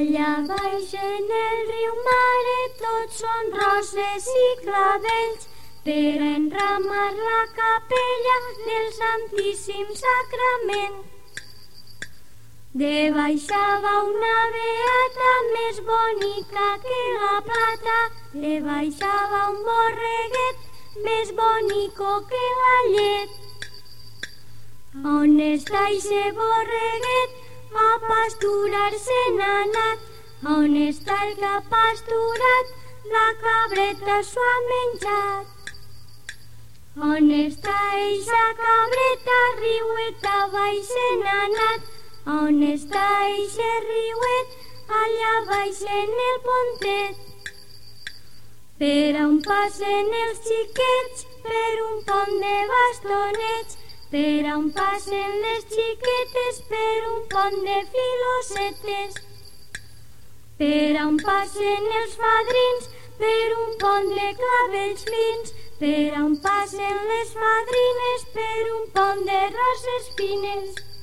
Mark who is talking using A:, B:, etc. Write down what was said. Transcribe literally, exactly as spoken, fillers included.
A: Allà baix en el riu Mare tots són roses i clavells per enramar la capella del Santíssim Sacrament. De baixava una beata més bonica que la plata, de baixava un borreguet més bonico que la llet. On està ixe borreguet? A pasturar-se n'ha anat. On està el que ha pasturat? La cabreta s'ho ha menjat. On està eixa cabreta? Riueta baix se n'ha anat. On està eixe riuet? Allà baix en el pontet. Per on passen els xiquets? Per un pont de bastonets. Per on passen les xiquetes? Per un pont de filosetes. Per on passen els fadrins? Per un pont de clavells fins. Per on passen les fadrines? Per un pont de roses fines.